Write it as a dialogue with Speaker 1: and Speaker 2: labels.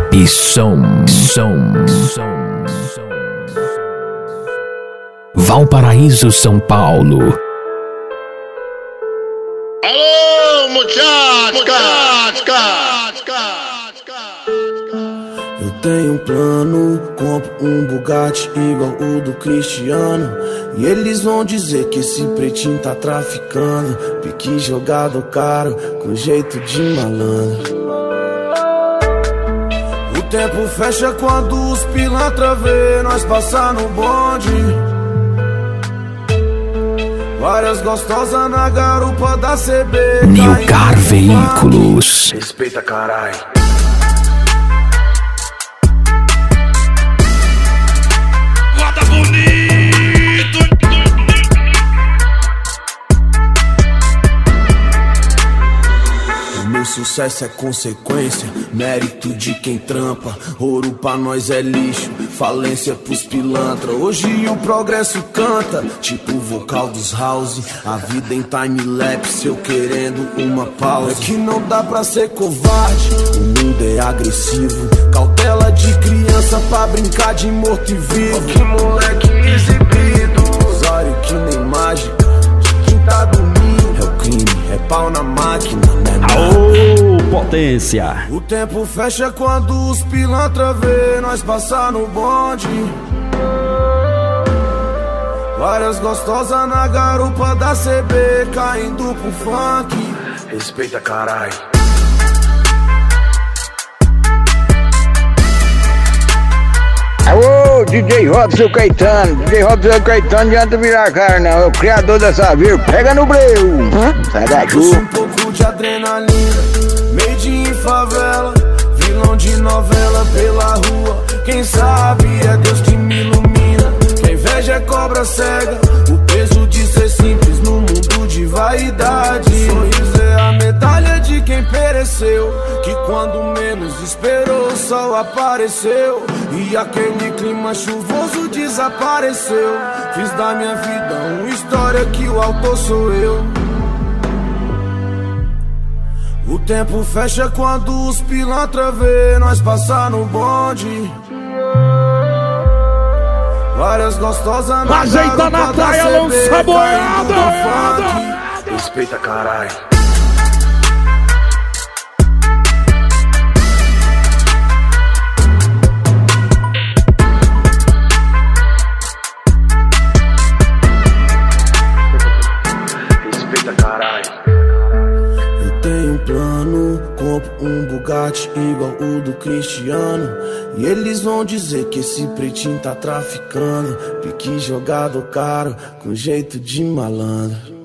Speaker 1: e som. Valparaíso, São Paulo.
Speaker 2: Alô, muchacha!
Speaker 3: Eu tenho um plano, compro um Bugatti igual o do Cristiano. E eles vão dizer que esse pretinho tá traficando. Pique jogado caro, com jeito de malandro. O tempo fecha quando os pilantra vê nós passar no bonde. Várias gostosas na garupa da CB.
Speaker 1: Nilcar Veículos.
Speaker 3: Respeita, carai.
Speaker 2: Bota bonito!
Speaker 3: O meu sucesso é consequência, mérito de quem trampa. Ouro pra nós é lixo, falência pros pilantra. Hoje o progresso canta, tipo o vocal dos house. A vida em time-lapse, eu querendo uma pausa. É que não dá pra ser covarde, o mundo é agressivo. Cautela de criança pra brincar de morto e vivo. Que moleque exibido, usuário que nem mágica. De quem tá dormindo, é o crime, é pau na máquina, né?
Speaker 4: Aô, potência!
Speaker 3: O tempo fecha quando os pilantra vê nós passar no bonde. Várias gostosas na garupa da CB, caindo pro funk. Respeita, carai.
Speaker 5: Alô, DJ Robson Caetano. DJ Robson Caetano não adianta virar cara, não. É o criador dessa vírgula. Pega no breu. Sai da chuva.
Speaker 3: Um pouco de adrenalina, made in favela. Vilão de novela pela rua. Quem sabe é Deus que me ilumina. Quem inveja é cobra cega. O peso de ser simples no mundo de vaidade. Sorriso é a medalha de quem pereceu. Que quando menos esperou o sol apareceu. E aquele clima chuvoso desapareceu. Fiz da minha vida uma história que o autor sou eu. O tempo fecha quando os pilantra vê nós passar no bonde. Várias gostosas na
Speaker 4: Ajeita na praia, lança boiada!
Speaker 3: Respeita, carai. Respeita, carai. Eu tenho um plano, compro um Bugatti igual o do Cristiano. E eles vão dizer que esse pretinho tá traficando. Pique jogado caro, com jeito de malandro.